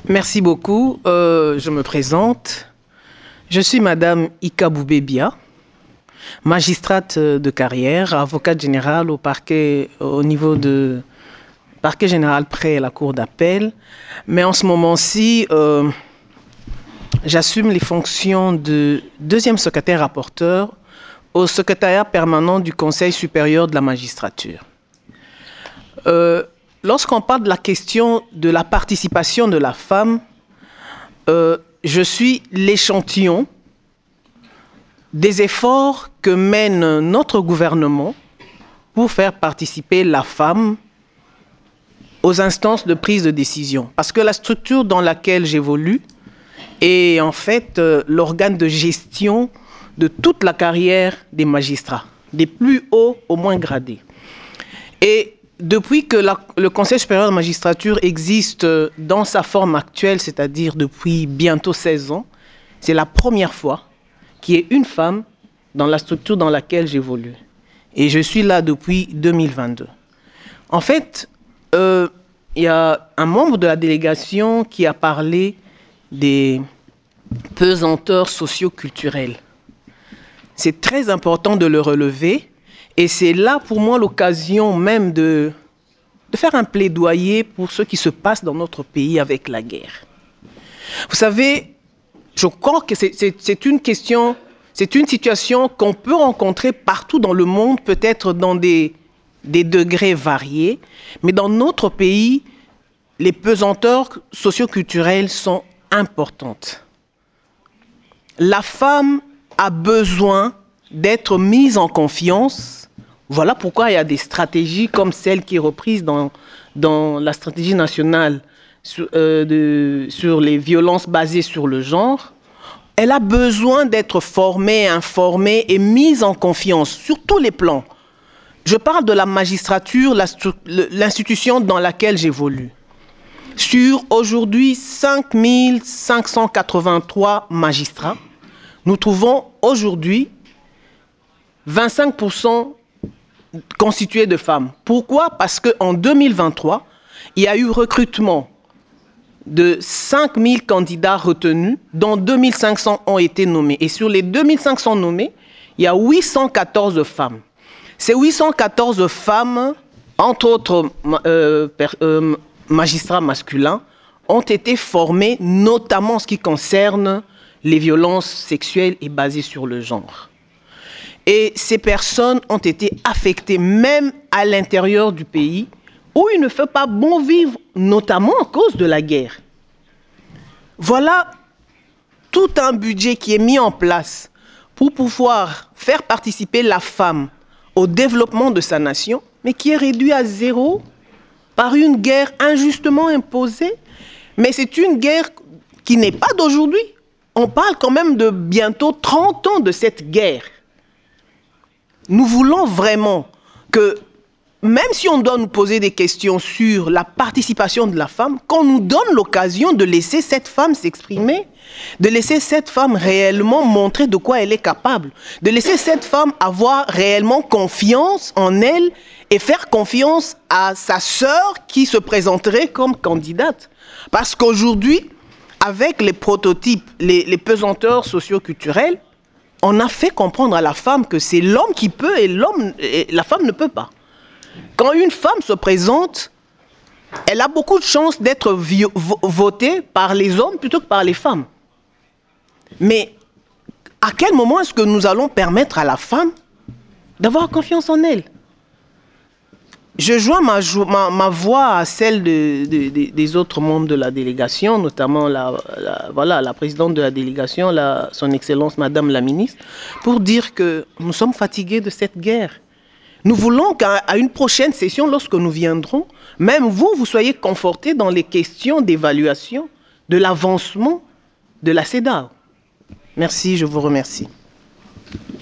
Merci beaucoup. Je me présente. Je suis Madame Ika Boubébia, magistrate de carrière, avocate générale au parquet, au niveau de parquet général près la cour d'appel. Mais en ce moment-ci, j'assume les fonctions de deuxième secrétaire rapporteur au secrétariat permanent du Conseil supérieur de la magistrature. Lorsqu'on parle de la question de la participation de la femme, je suis l'échantillon des efforts que mène notre gouvernement pour faire participer la femme aux instances de prise de décision. Parce que la structure dans laquelle j'évolue est en fait l'organe de gestion de toute la carrière des magistrats, des plus hauts aux moins gradés. Et depuis que le Conseil supérieur de la magistrature existe dans sa forme actuelle, c'est-à-dire depuis bientôt 16 ans, c'est la première fois qu'il y ait une femme dans la structure dans laquelle j'évolue. Et je suis là depuis 2022. En fait, il y a un membre de la délégation qui a parlé des pesanteurs socio-culturelles. C'est très important de le relever. Et c'est là, pour moi, l'occasion même de faire un plaidoyer pour ce qui se passe dans notre pays avec la guerre. Vous savez, je crois que c'est une question, c'est une situation qu'on peut rencontrer partout dans le monde, peut-être dans des degrés variés, mais dans notre pays, les pesanteurs socioculturelles sont importantes. La femme a besoin d'être mise en confiance. Voilà pourquoi il y a des stratégies comme celle qui est reprise dans la stratégie nationale sur les violences basées sur le genre. Elle a besoin d'être formée, informée et mise en confiance sur tous les plans. Je parle de la magistrature, l'institution dans laquelle j'évolue. Sur aujourd'hui 5 583 magistrats, nous trouvons aujourd'hui 25% constitués de femmes. Pourquoi? Parce qu'en 2023, il y a eu recrutement de 5 000 candidats retenus, dont 2 500 ont été nommés. Et sur les 2 500 nommés, il y a 814 femmes. Ces 814 femmes, entre autres magistrats masculins, ont été formés notamment en ce qui concerne les violences sexuelles et basées sur le genre. Et ces personnes ont été affectées même à l'intérieur du pays où il ne fait pas bon vivre, notamment à cause de la guerre. Voilà tout un budget qui est mis en place pour pouvoir faire participer la femme au développement de sa nation, mais qui est réduit à zéro par une guerre injustement imposée. Mais c'est une guerre qui n'est pas d'aujourd'hui. On parle quand même de bientôt 30 ans de cette guerre. Nous voulons vraiment que, même si on doit nous poser des questions sur la participation de la femme, qu'on nous donne l'occasion de laisser cette femme s'exprimer, de laisser cette femme réellement montrer de quoi elle est capable, de laisser cette femme avoir réellement confiance en elle et faire confiance à sa sœur qui se présenterait comme candidate. Parce qu'aujourd'hui, avec les prototypes, les pesanteurs socio-culturels, on a fait comprendre à la femme que c'est l'homme qui peut et la femme ne peut pas. Quand une femme se présente, elle a beaucoup de chances d'être votée par les hommes plutôt que par les femmes. Mais à quel moment est-ce que nous allons permettre à la femme d'avoir confiance en elle? Je joins ma voix à celle des autres membres de la délégation, notamment la présidente de la délégation, son Excellence Madame la Ministre, pour dire que nous sommes fatigués de cette guerre. Nous voulons qu'à une prochaine session, lorsque nous viendrons, même vous soyez confortés dans les questions d'évaluation de l'avancement de la CEDAW. Merci, je vous remercie.